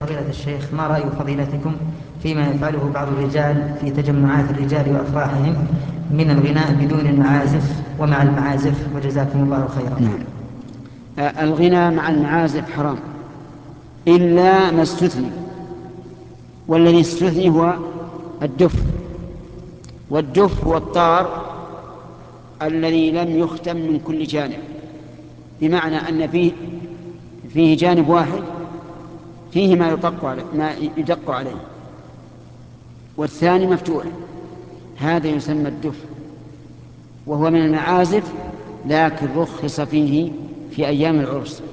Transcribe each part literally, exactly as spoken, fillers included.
فضيلة الشيخ، ما رأي فضيلتكم فيما يفعله بعض الرجال في تجمعات الرجال وأفراحهم من الغناء بدون المعازف ومع المعازف، وجزاكم الله خيرا؟ نعم. آه، الغنى مع المعازف حرام إلا ما استثني، والذي استثني هو الدف. والدف هو الطار الذي لم يختم من كل جانب، بمعنى أن فيه فيه جانب واحد فيه ما يطق عليه, ما يدق عليه والثاني مفتوح، هذا يسمى الدف، وهو من المعازف لكن رخص فيه في أيام العرس،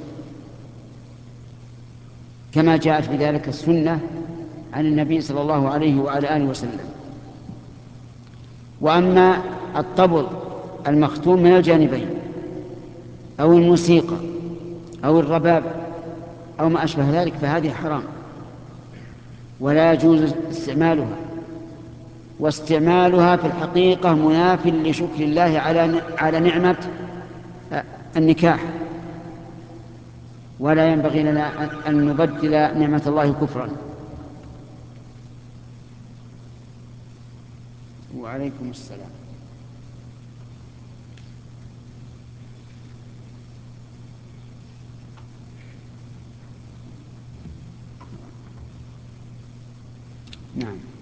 كما جاءت بذلك السنة عن النبي صلى الله عليه وعلى آله وسلم. وأما الطبل المختوم من الجانبين أو الموسيقى أو الرباب أو ما أشبه ذلك فهذه حرام ولا يجوز استعمالها، واستعمالها في الحقيقة مناف لشكر الله على على نعمة النكاح، ولا ينبغي لنا أن نبدل نعمة الله كفرا. وعليكم السلام. نعم.